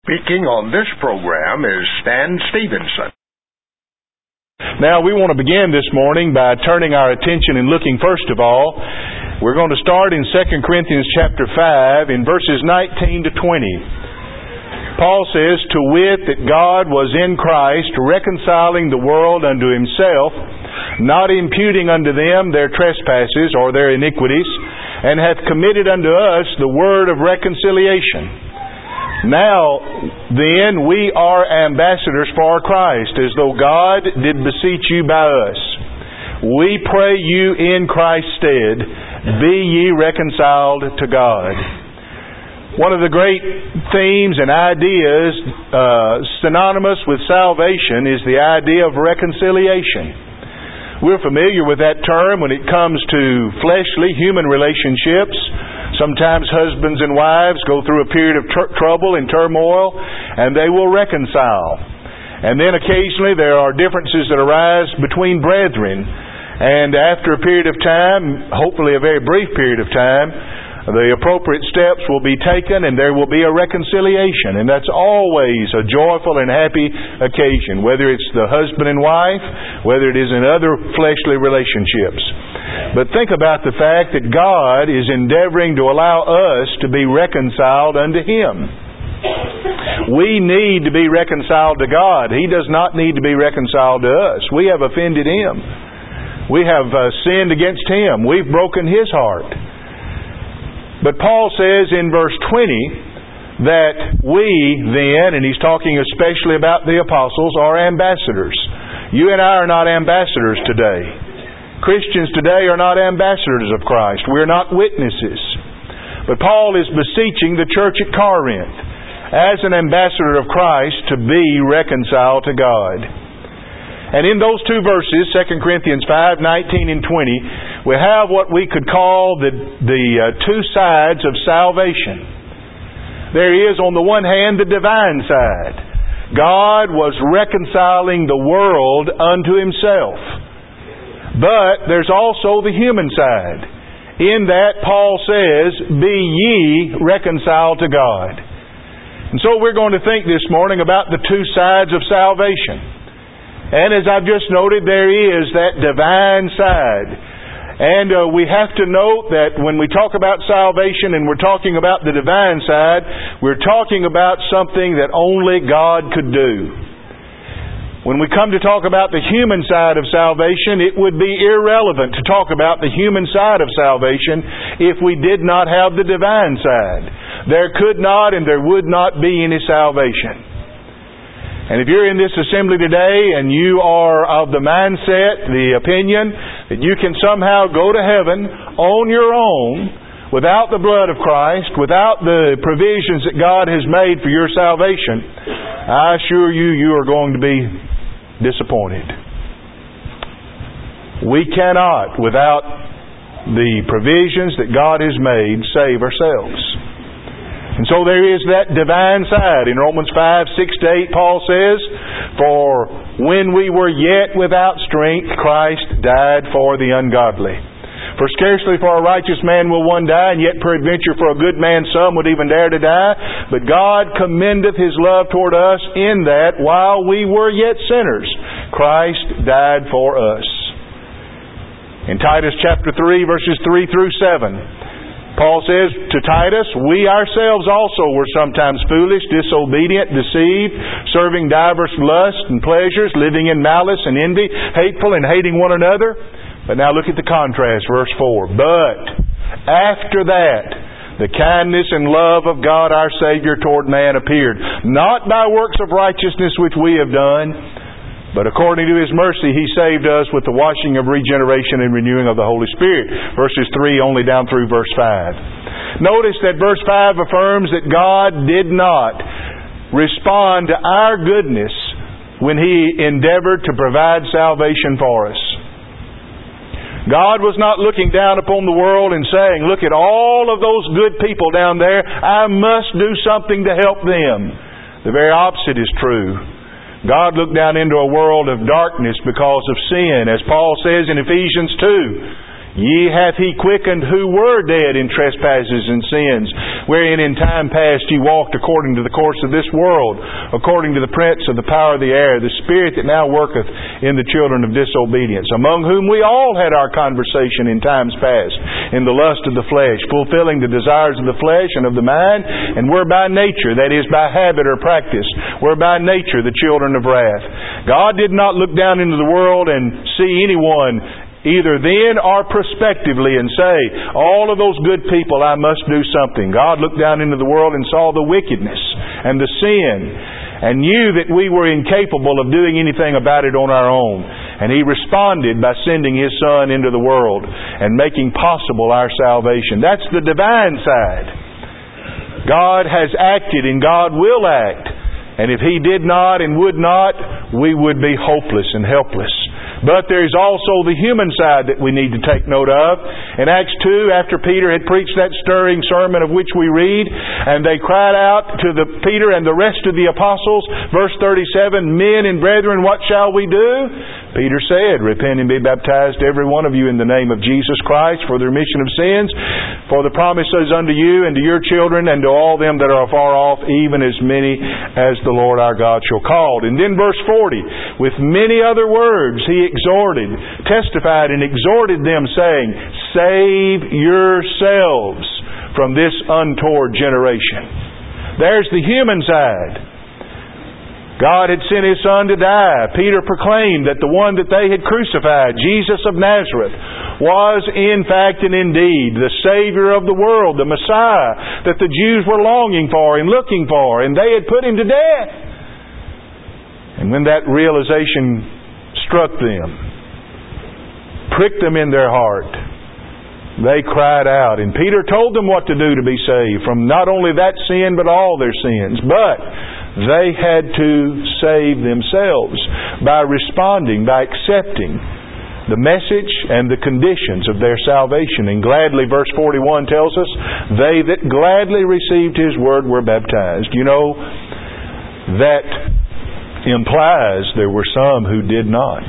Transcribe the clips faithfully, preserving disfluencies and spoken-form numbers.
Speaking on this program is Stan Stevenson. Now we want to begin this morning by turning our attention and looking first of all. We're going to start in Second Corinthians chapter five in verses nineteen to twenty. Paul says, "To wit, that God was in Christ, reconciling the world unto himself, not imputing unto them their trespasses or their iniquities, and hath committed unto us the word of reconciliation. Now, then, we are ambassadors for Christ, as though God did beseech you by us. We pray you in Christ's stead, be ye reconciled to God." One of the great themes and ideas uh, synonymous with salvation is the idea of reconciliation. We're familiar with that term when it comes to fleshly human relationships. Sometimes husbands and wives go through a period of tr- trouble and turmoil, and they will reconcile. And then occasionally there are differences that arise between brethren. And after a period of time, hopefully a very brief period of time, the appropriate steps will be taken and there will be a reconciliation. And that's always a joyful and happy occasion, whether it's the husband and wife, whether it is in other fleshly relationships. But think about the fact that God is endeavoring to allow us to be reconciled unto Him. We need to be reconciled to God. He does not need to be reconciled to us. We have offended Him. We have uh, sinned against Him. We've broken His heart. But Paul says in verse twenty that we then, and he's talking especially about the apostles, are ambassadors. You and I are not ambassadors today. Christians today are not ambassadors of Christ. We're not witnesses. But Paul is beseeching the church at Corinth, as an ambassador of Christ, to be reconciled to God. And in those two verses, Second Corinthians five, nineteen and twenty, we have what we could call the, the uh, two sides of salvation. There is, on the one hand, the divine side. God was reconciling the world unto Himself. But there's also the human side. In that, Paul says, "Be ye reconciled to God." And so we're going to think this morning about the two sides of salvation. And as I've just noted, there is that divine side. And uh, we have to note that when we talk about salvation and we're talking about the divine side, we're talking about something that only God could do. When we come to talk about the human side of salvation, it would be irrelevant to talk about the human side of salvation if we did not have the divine side. There could not and there would not be any salvation. And if you're in this assembly today and you are of the mindset, the opinion, that you can somehow go to heaven on your own without the blood of Christ, without the provisions that God has made for your salvation, I assure you, you are going to be disappointed. We cannot, without the provisions that God has made, save ourselves. And so there is that divine side. In Romans five, six to eight, Paul says, "For when we were yet without strength, Christ died for the ungodly. For scarcely for a righteous man will one die, and yet peradventure for a good man some would even dare to die. But God commendeth His love toward us, in that, while we were yet sinners, Christ died for us." In Titus chapter three, verses three through seven, Paul says to Titus, "We ourselves also were sometimes foolish, disobedient, deceived, serving divers lusts and pleasures, living in malice and envy, hateful and hating one another." But now look at the contrast, verse four. "But after that, the kindness and love of God our Savior toward man appeared, not by works of righteousness which we have done, but according to His mercy He saved us with the washing of regeneration and renewing of the Holy Spirit." Verses three only down through verse five. Notice that verse five affirms that God did not respond to our goodness when He endeavored to provide salvation for us. God was not looking down upon the world and saying, "Look at all of those good people down there. I must do something to help them." The very opposite is true. God looked down into a world of darkness because of sin. As Paul says in Ephesians two, Ye hath He quickened who were dead in trespasses and sins, wherein in time past ye walked according to the course of this world, according to the prince of the power of the air, the spirit that now worketh in the children of disobedience, among whom we all had our conversation in times past, in the lust of the flesh, fulfilling the desires of the flesh and of the mind, and were by nature, that is, by habit or practice, were by nature the children of wrath. God did not look down into the world and see anyone either then or prospectively and say, all of those good people, I must do something. God looked down into the world and saw the wickedness and the sin and knew that we were incapable of doing anything about it on our own. And He responded by sending His Son into the world and making possible our salvation. That's the divine side. God has acted and God will act. And if He did not and would not, we would be hopeless and helpless. But there is also the human side that we need to take note of. In Acts two, after Peter had preached that stirring sermon of which we read, and they cried out to the Peter and the rest of the apostles, verse thirty-seven, Men and brethren, what shall we do? Peter said, Repent and be baptized every one of you in the name of Jesus Christ for the remission of sins, for the promise is unto you and to your children and to all them that are far off, even as many as the Lord our God shall call. And then verse forty, with many other words He exhorted, testified and exhorted them, saying, Save yourselves from this untoward generation. There's the human side. God had sent His Son to die. Peter proclaimed that the one that they had crucified, Jesus of Nazareth, was in fact and indeed the Savior of the world, the Messiah that the Jews were longing for and looking for, and they had put Him to death. And when that realization struck them, pricked them in their heart, they cried out. And Peter told them what to do to be saved from not only that sin but all their sins. But they had to save themselves by responding, by accepting the message and the conditions of their salvation. And gladly, verse forty-one tells us, they that gladly received His word were baptized. You know, that implies there were some who did not.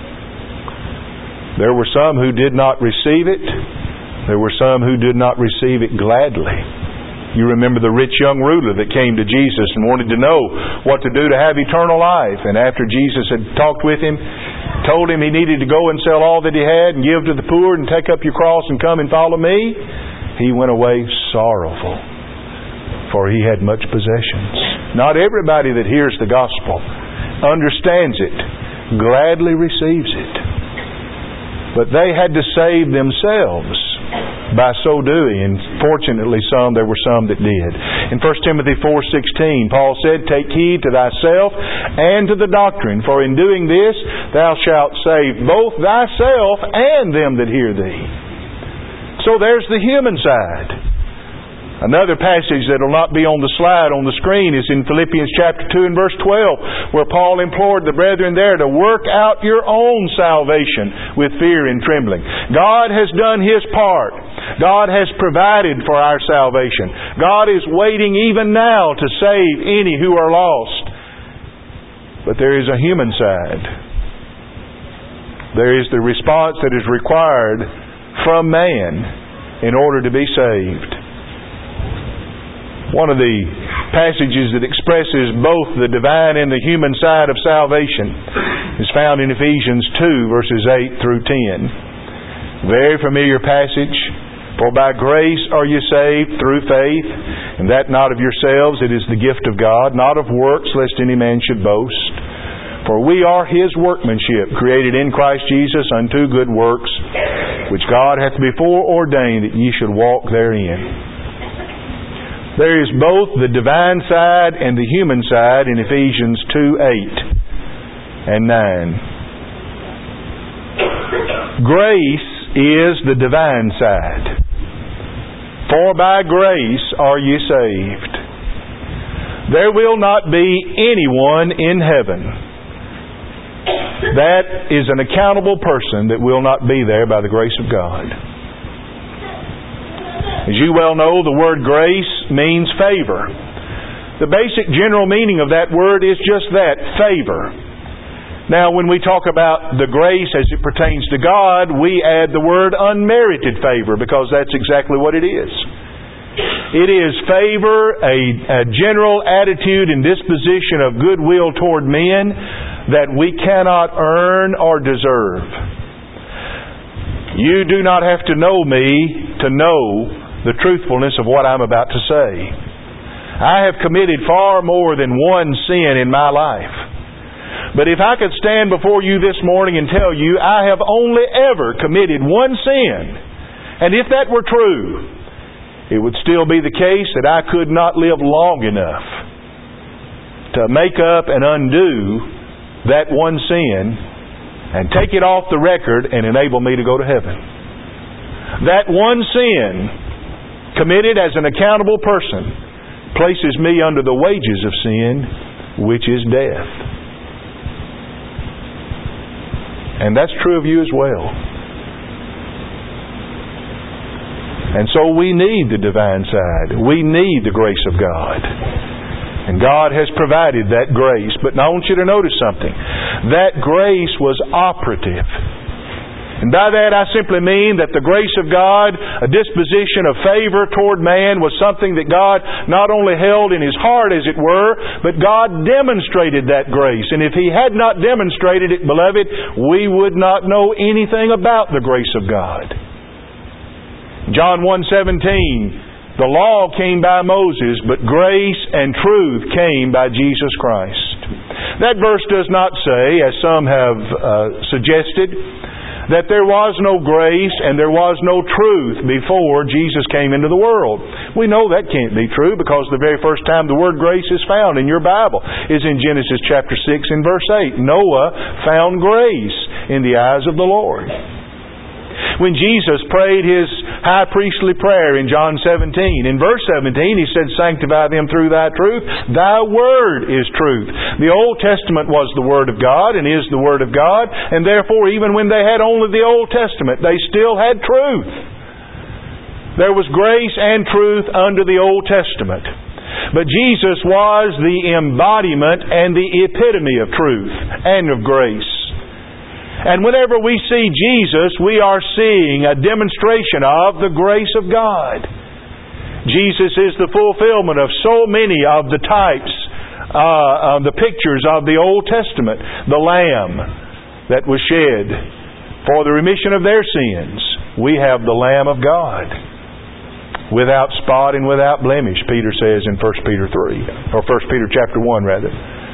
There were some who did not receive it. There were some who did not receive it gladly. You remember the rich young ruler that came to Jesus and wanted to know what to do to have eternal life. And after Jesus had talked with him, told him he needed to go and sell all that he had and give to the poor and take up your cross and come and follow me, he went away sorrowful, for he had much possessions. Not everybody that hears the gospel understands it, gladly receives it. But they had to save themselves by so doing, and fortunately some, there were some that did. In First Timothy four sixteen, Paul said, Take heed to thyself and to the doctrine, for in doing this thou shalt save both thyself and them that hear thee. So there's the human side. Another passage that will not be on the slide on the screen is in Philippians chapter two and verse twelve, where Paul implored the brethren there to work out your own salvation with fear and trembling. God has done His part. God has provided for our salvation. God is waiting even now to save any who are lost. But there is a human side. There is the response that is required from man in order to be saved. One of the passages that expresses both the divine and the human side of salvation is found in Ephesians two, verses eight through ten. Very familiar passage. For by grace are you saved through faith, and that not of yourselves, it is the gift of God, not of works, lest any man should boast. For we are His workmanship, created in Christ Jesus unto good works, which God hath before ordained that ye should walk therein. There is both the divine side and the human side in Ephesians two eight and nine. Grace is the divine side. For by grace are ye saved. There will not be anyone in heaven that is an accountable person that will not be there by the grace of God. As you well know, the word grace means favor. The basic general meaning of that word is just that, favor. Now, when we talk about the grace as it pertains to God, we add the word unmerited favor, because that's exactly what it is. It is favor, a, a general attitude and disposition of goodwill toward men that we cannot earn or deserve. You do not have to know me to know the truthfulness of what I'm about to say. I have committed far more than one sin in my life. But if I could stand before you this morning and tell you I have only ever committed one sin, and if that were true, it would still be the case that I could not live long enough to make up and undo that one sin and take it off the record and enable me to go to heaven. That one sin, committed as an accountable person, places me under the wages of sin, which is death. And that's true of you as well. And so we need the divine side. We need the grace of God. And God has provided that grace. But I want you to notice something. That grace was operative. And by that I simply mean that the grace of God, a disposition of favor toward man, was something that God not only held in His heart, as it were, but God demonstrated that grace. And if He had not demonstrated it, beloved, we would not know anything about the grace of God. John one seventeen, the law came by Moses, but grace and truth came by Jesus Christ. That verse does not say, as some have uh, suggested, that there was no grace and there was no truth before Jesus came into the world. We know that can't be true, because the very first time the word grace is found in your Bible is in Genesis chapter six and verse eight. Noah found grace in the eyes of the Lord. When Jesus prayed His high priestly prayer in John seventeen, in verse seventeen He said, "Sanctify them through Thy truth. Thy Word is truth." The Old Testament was the Word of God and is the Word of God, and therefore even when they had only the Old Testament, they still had truth. There was grace and truth under the Old Testament. But Jesus was the embodiment and the epitome of truth and of grace. And whenever we see Jesus, we are seeing a demonstration of the grace of God. Jesus is the fulfillment of so many of the types, uh, of the pictures of the Old Testament. The Lamb that was shed for the remission of their sins. We have the Lamb of God, without spot and without blemish, Peter says in First Peter three, or First Peter chapter one rather.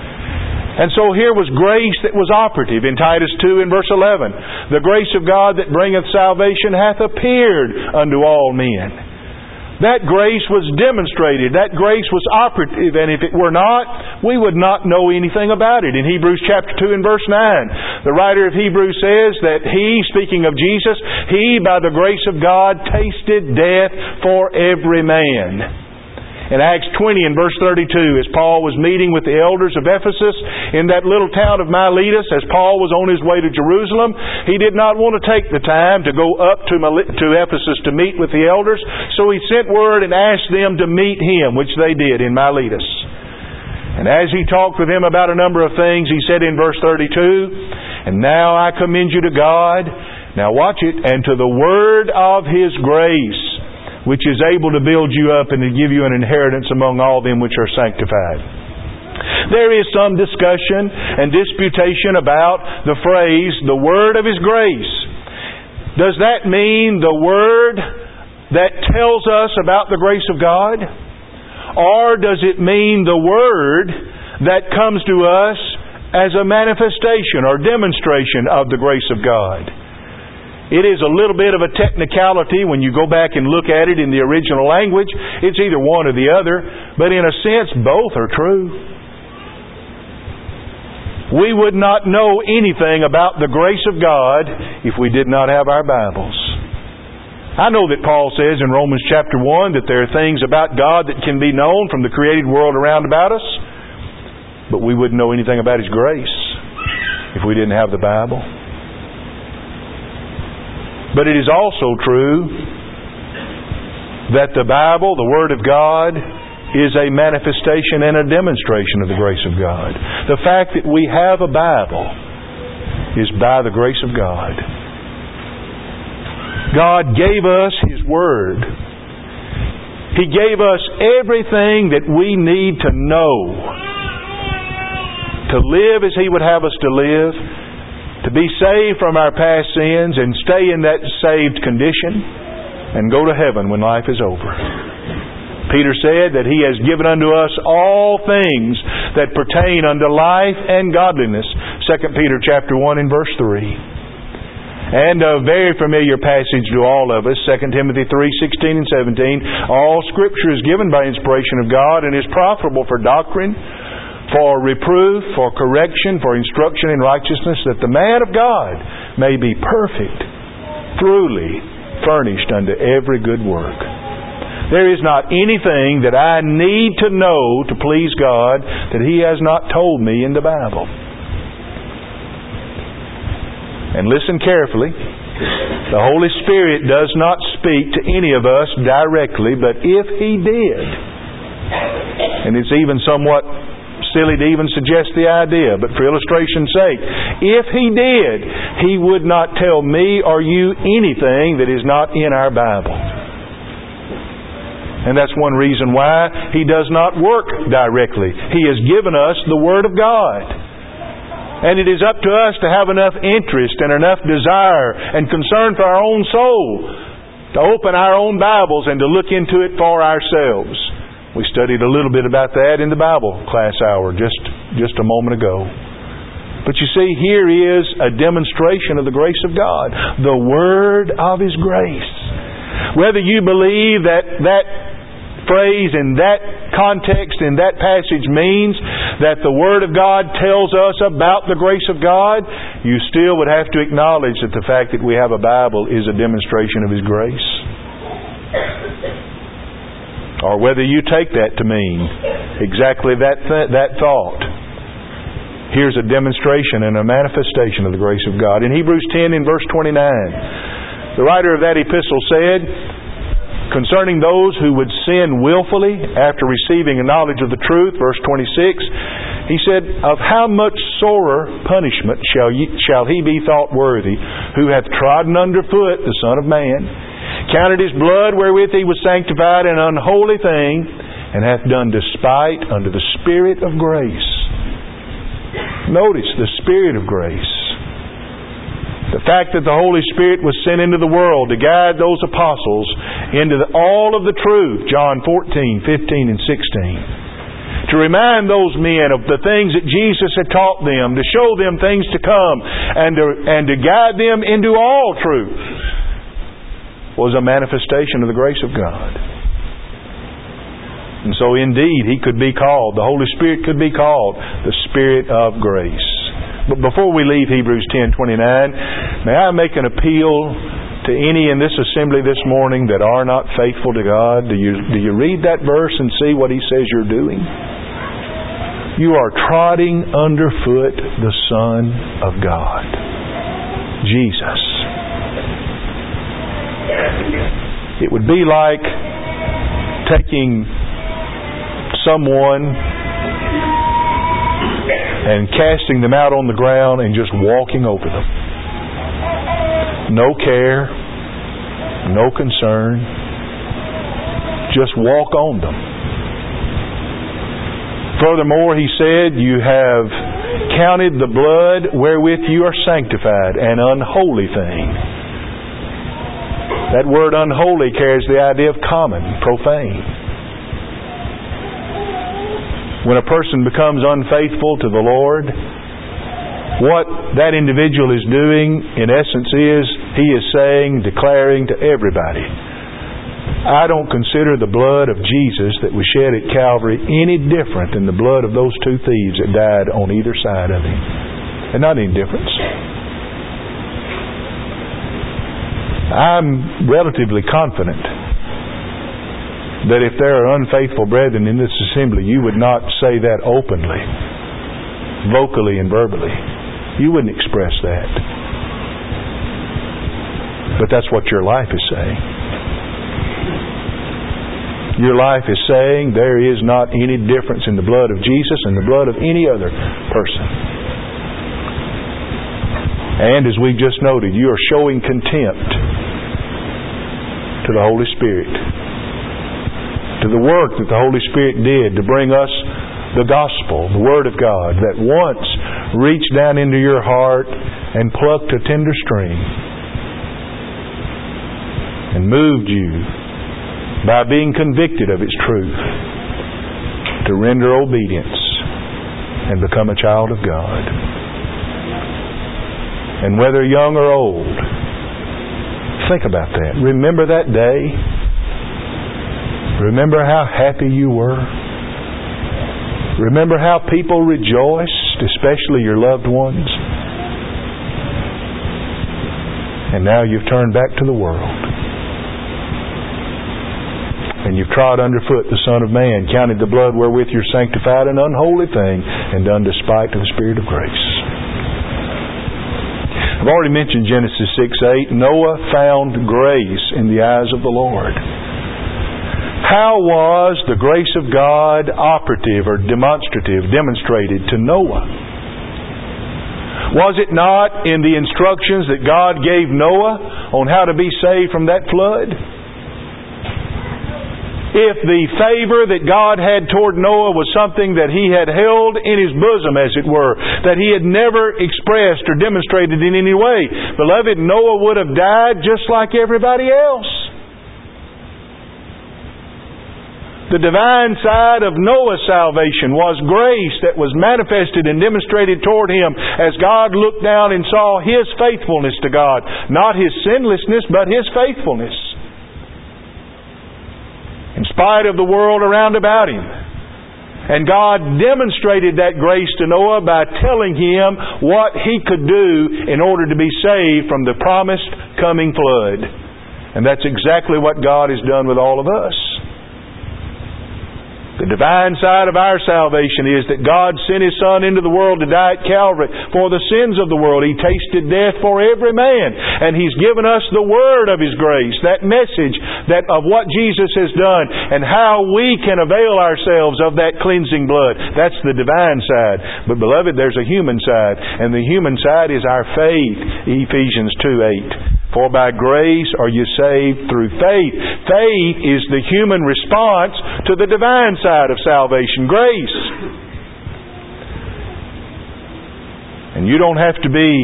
And so here was grace that was operative in Titus two and verse eleven. The grace of God that bringeth salvation hath appeared unto all men. That grace was demonstrated. That grace was operative. And if it were not, we would not know anything about it. In Hebrews chapter two and verse nine, the writer of Hebrews says that He, speaking of Jesus, He by the grace of God tasted death for every man. In Acts twenty and verse thirty-two, as Paul was meeting with the elders of Ephesus in that little town of Miletus, as Paul was on his way to Jerusalem, he did not want to take the time to go up to to Ephesus to meet with the elders, so he sent word and asked them to meet him, which they did in Miletus. And as he talked with them about a number of things, he said in verse thirty-two, "And now I commend you to God," now watch it, "and to the word of His grace, which is able to build you up and to give you an inheritance among all them which are sanctified." There is some discussion and disputation about the phrase, "the word of His grace." Does that mean the word that tells us about the grace of God? Or does it mean the word that comes to us as a manifestation or demonstration of the grace of God? It is a little bit of a technicality when you go back and look at it in the original language. It's either one or the other, but in a sense, both are true. We would not know anything about the grace of God if we did not have our Bibles. I know that Paul says in Romans chapter one that there are things about God that can be known from the created world around about us, but we wouldn't know anything about His grace if we didn't have the Bible. But it is also true that the Bible, the Word of God, is a manifestation and a demonstration of the grace of God. The fact that we have a Bible is by the grace of God. God gave us His Word. He gave us everything that we need to know to live as He would have us to live, to be saved from our past sins and stay in that saved condition and go to heaven when life is over. Peter said that He has given unto us all things that pertain unto life and godliness. Second Peter chapter one and verse three. And a very familiar passage to all of us, Second Timothy three sixteen and seventeen. All Scripture is given by inspiration of God and is profitable for doctrine, for reproof, for correction, for instruction in righteousness, that the man of God may be perfect, truly furnished unto every good work. There is not anything that I need to know to please God that He has not told me in the Bible. And listen carefully. The Holy Spirit does not speak to any of us directly, but if He did, and it's even somewhat silly to even suggest the idea, but for illustration's sake, if He did, He would not tell me or you anything that is not in our Bible. And that's one reason why He does not work directly. He has given us the Word of God. And it is up to us to have enough interest and enough desire and concern for our own soul to open our own Bibles and to look into it for ourselves. We studied a little bit about that in the Bible class hour just, just a moment ago. But you see, here is a demonstration of the grace of God. The Word of His grace. Whether you believe that that phrase in that context, in that passage means that the Word of God tells us about the grace of God, you still would have to acknowledge that the fact that we have a Bible is a demonstration of His grace. Or whether you take that to mean exactly that th- that thought. Here's a demonstration and a manifestation of the grace of God. In Hebrews ten in verse twenty-nine, the writer of that epistle said, concerning those who would sin willfully after receiving a knowledge of the truth, verse twenty-six, he said, of how much sorer punishment shall, ye, shall he be thought worthy, who hath trodden under foot the Son of Man, counted His blood wherewith He was sanctified an unholy thing, and hath done despite unto the Spirit of grace. Notice the Spirit of grace. The fact that the Holy Spirit was sent into the world to guide those apostles into the, all of the truth, John fourteen, fifteen, and sixteen. To remind those men of the things that Jesus had taught them, to show them things to come, and to, and to guide them into all truth, was a manifestation of the grace of God. And so indeed, He could be called, the Holy Spirit could be called the Spirit of grace. But before we leave Hebrews ten twenty-nine, may I make an appeal to any in this assembly this morning that are not faithful to God? Do you, do you read that verse and see what He says you're doing? You are trotting underfoot the Son of God, Jesus. It would be like taking someone and casting them out on the ground and just walking over them. No care, no concern. Just walk on them. Furthermore, he said, you have counted the blood wherewith you are sanctified an unholy thing. That word unholy carries the idea of common, profane. When a person becomes unfaithful to the Lord, what that individual is doing, in essence, is he is saying, declaring to everybody, I don't consider the blood of Jesus that was shed at Calvary any different than the blood of those two thieves that died on either side of Him. There's not any difference. I'm relatively confident that if there are unfaithful brethren in this assembly, you would not say that openly, vocally and verbally. You wouldn't express that. But that's what your life is saying. Your life is saying there is not any difference in the blood of Jesus and the blood of any other person. And as we've just noted, you are showing contempt to the Holy Spirit, to the work that the Holy Spirit did to bring us the gospel, the Word of God, that once reached down into your heart and plucked a tender string and moved you by being convicted of its truth to render obedience and become a child of God. And whether young or old, think about that. Remember that day. Remember how happy you were. Remember how people rejoiced, especially your loved ones. And now you've turned back to the world. And you've trod underfoot the Son of Man, counted the blood wherewith you're sanctified an unholy thing, and done despite to the Spirit of grace. I've already mentioned Genesis six eight. Noah found grace in the eyes of the Lord. How was the grace of God operative or demonstrative, demonstrated to Noah? Was it not in the instructions that God gave Noah on how to be saved from that flood? If the favor that God had toward Noah was something that He had held in His bosom, as it were, that He had never expressed or demonstrated in any way, beloved, Noah would have died just like everybody else. The divine side of Noah's salvation was grace that was manifested and demonstrated toward him as God looked down and saw his faithfulness to God. Not his sinlessness, but his faithfulness. In spite of the world around about him. And God demonstrated that grace to Noah by telling him what he could do in order to be saved from the promised coming flood. And that's exactly what God has done with all of us. The divine side of our salvation is that God sent His Son into the world to die at Calvary for the sins of the world. He tasted death for every man. And He's given us the word of His grace, that message that of what Jesus has done and how we can avail ourselves of that cleansing blood. That's the divine side. But beloved, there's a human side. And the human side is our faith. Ephesians two eight. For by grace are you saved through faith. Faith is the human response to the divine side of salvation, grace. And you don't have to be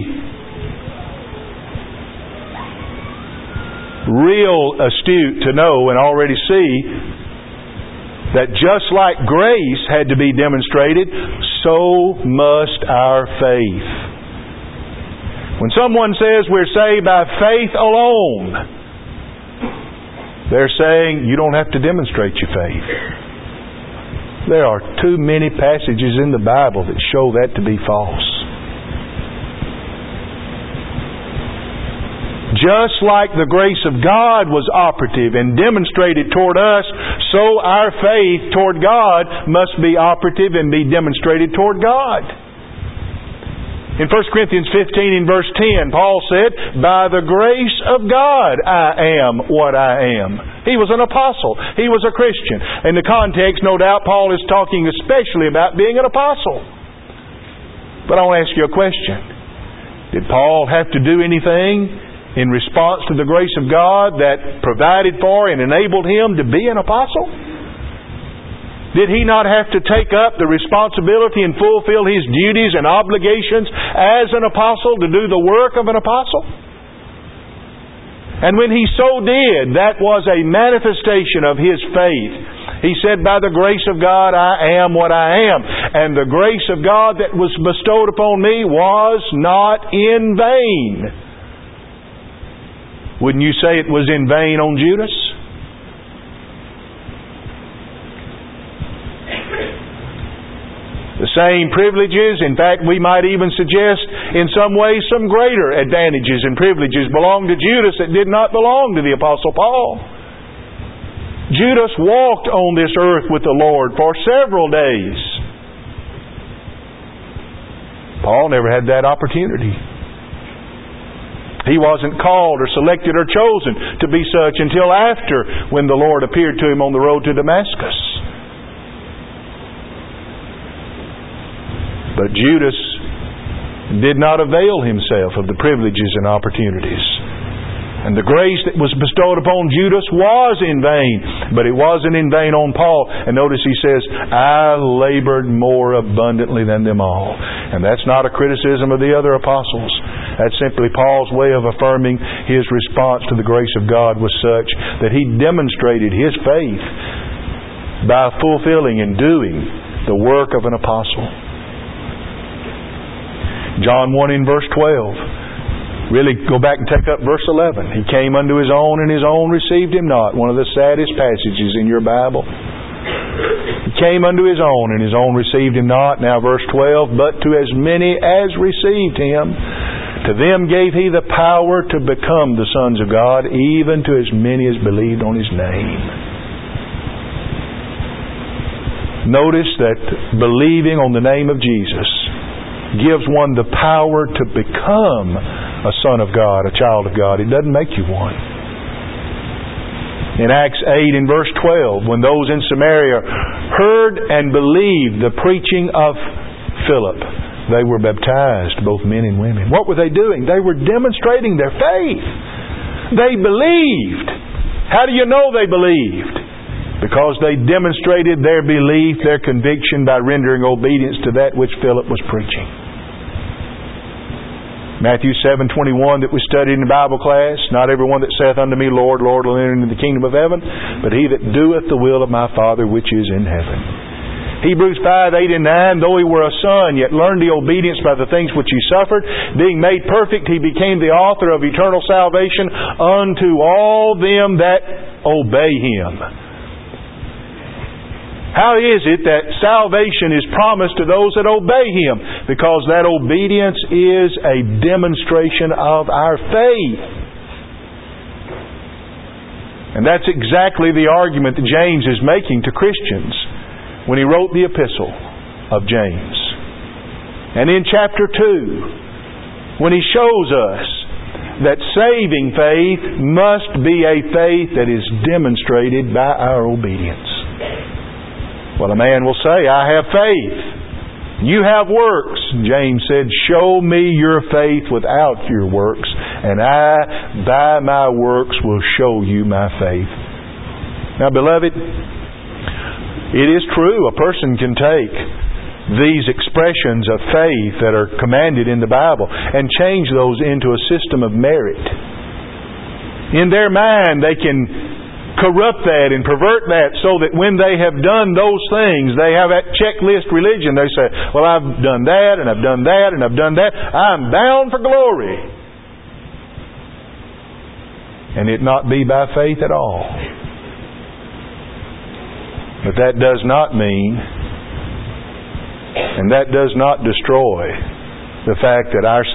real astute to know and already see that just like grace had to be demonstrated, so must our faith. When someone says we're saved by faith alone, they're saying you don't have to demonstrate your faith. There are too many passages in the Bible that show that to be false. Just like the grace of God was operative and demonstrated toward us, so our faith toward God must be operative and be demonstrated toward God. In First Corinthians fifteen in verse ten, Paul said, by the grace of God I am what I am. He was an apostle. He was a Christian. In the context, no doubt, Paul is talking especially about being an apostle. But I want to ask you a question. Did Paul have to do anything in response to the grace of God that provided for and enabled him to be an apostle? Did he not have to take up the responsibility and fulfill his duties and obligations as an apostle to do the work of an apostle? And when he so did, that was a manifestation of his faith. He said, by the grace of God I am what I am. And the grace of God that was bestowed upon me was not in vain. Wouldn't you say it was in vain on Judas? The same privileges, in fact we might even suggest in some ways some greater advantages and privileges belonged to Judas that did not belong to the Apostle Paul. Judas walked on this earth with the Lord for several days. Paul never had that opportunity. He wasn't called or selected or chosen to be such until after when the Lord appeared to him on the road to Damascus. But Judas did not avail himself of the privileges and opportunities. And the grace that was bestowed upon Judas was in vain, but it wasn't in vain on Paul. And notice he says, I labored more abundantly than them all. And that's not a criticism of the other apostles. That's simply Paul's way of affirming his response to the grace of God was such that he demonstrated his faith by fulfilling and doing the work of an apostle. John one in verse twelve. Really, go back and take up verse eleven. He came unto his own, and his own received him not. One of the saddest passages in your Bible. He came unto his own, and his own received him not. Now verse twelve, but to as many as received him, to them gave he the power to become the sons of God, even to as many as believed on his name. Notice that believing on the name of Jesus gives one the power to become a son of God, a child of God. It doesn't make you one. In Acts eight in verse twelve, when those in Samaria heard and believed the preaching of Philip, they were baptized, both men and women. What were they doing? They were demonstrating their faith. They believed. How do you know they believed? Because they demonstrated their belief, their conviction by rendering obedience to that which Philip was preaching. Matthew seven twenty-one that we studied in the Bible class, not everyone that saith unto me, Lord, Lord, will enter into the kingdom of heaven, but he that doeth the will of my Father which is in heaven. Hebrews five, eight and nine, though he were a son, yet learned the obedience by the things which he suffered. Being made perfect, he became the author of eternal salvation unto all them that obey him. How is it that salvation is promised to those that obey him? Because that obedience is a demonstration of our faith. And that's exactly the argument that James is making to Christians when he wrote the epistle of James. And in chapter two, when he shows us that saving faith must be a faith that is demonstrated by our obedience. Well, a man will say, I have faith. You have works. James said, show me your faith without your works, and I, by my works, will show you my faith. Now, beloved, it is true, a person can take these expressions of faith that are commanded in the Bible and change those into a system of merit. In their mind, they can corrupt that and pervert that so that when they have done those things, they have that checklist religion. They say, well, I've done that, and I've done that, and I've done that. I'm bound for glory. And it not be by faith at all. But that does not mean, and that does not destroy the fact that our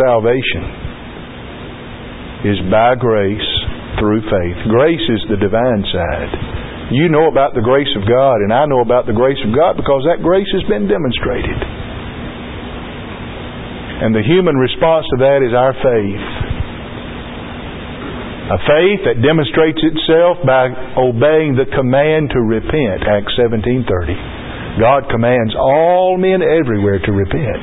salvation is by grace through faith. Grace is the divine side. You know about the grace of God, and I know about the grace of God because that grace has been demonstrated. And the human response to that is our faith. A faith that demonstrates itself by obeying the command to repent, Acts seventeen thirty. God commands all men everywhere to repent.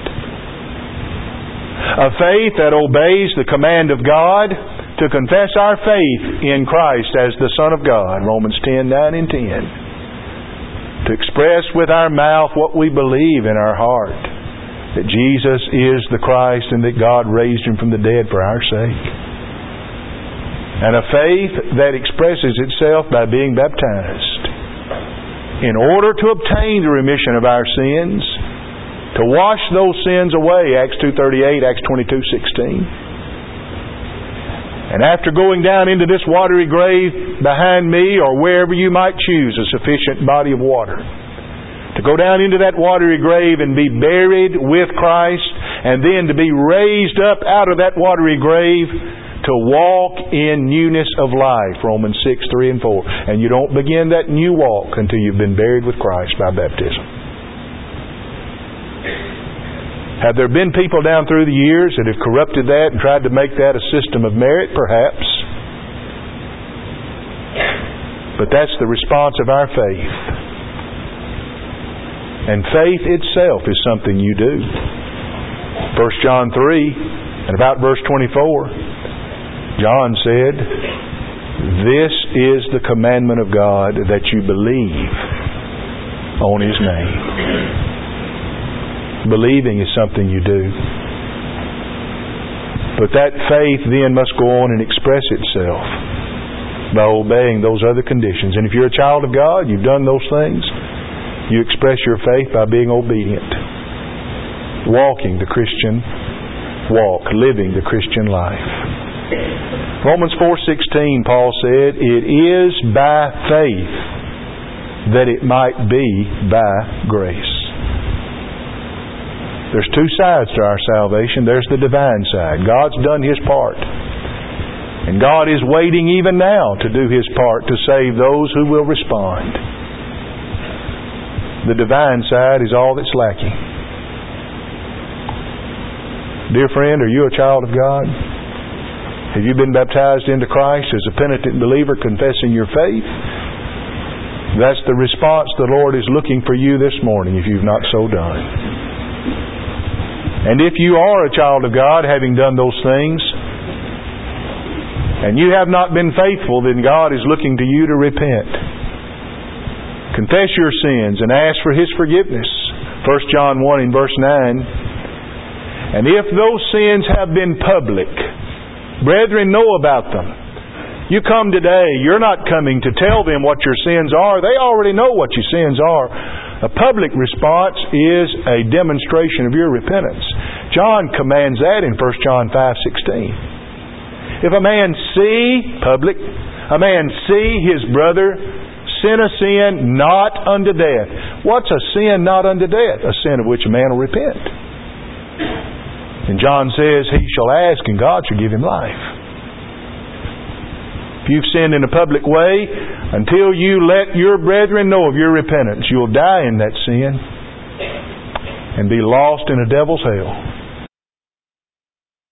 A faith that obeys the command of God to confess our faith in Christ as the Son of God, Romans ten, nine and ten. To express with our mouth what we believe in our heart, that Jesus is the Christ and that God raised Him from the dead for our sake. And a faith that expresses itself by being baptized in order to obtain the remission of our sins, to wash those sins away, Acts two thirty-eight, Acts twenty-two sixteen. And after going down into this watery grave behind me, or wherever you might choose a sufficient body of water, to go down into that watery grave and be buried with Christ, and then to be raised up out of that watery grave to walk in newness of life, Romans six, three and four. And you don't begin that new walk until you've been buried with Christ by baptism. Have there been people down through the years that have corrupted that and tried to make that a system of merit? Perhaps. But that's the response of our faith. And faith itself is something you do. First John three and about verse twenty-four, John said, "This is the commandment of God, that you believe on His name." Believing is something you do. But that faith then must go on and express itself by obeying those other conditions. And if you're a child of God, you've done those things, you express your faith by being obedient. Walking the Christian walk, living the Christian life. Romans four sixteen, Paul said, "It is by faith that it might be by grace." There's two sides to our salvation. There's the divine side. God's done His part. And God is waiting even now to do His part to save those who will respond. The divine side is all that's lacking. Dear friend, are you a child of God? Have you been baptized into Christ as a penitent believer, confessing your faith? That's the response the Lord is looking for you this morning, if you've not so done. And if you are a child of God, having done those things, and you have not been faithful, then God is looking to you to repent. Confess your sins and ask for His forgiveness. First John one in verse nine. "And if those sins have been public, brethren, know about them." You come today, you're not coming to tell them what your sins are. They already know what your sins are. A public response is a demonstration of your repentance. John commands that in First John five sixteen. If a man see, public, a man see his brother sin a sin not unto death. What's a sin not unto death? A sin of which a man will repent. And John says, "He shall ask, and God shall give him life." If you've sinned in a public way, until you let your brethren know of your repentance, you'll die in that sin and be lost in a devil's hell.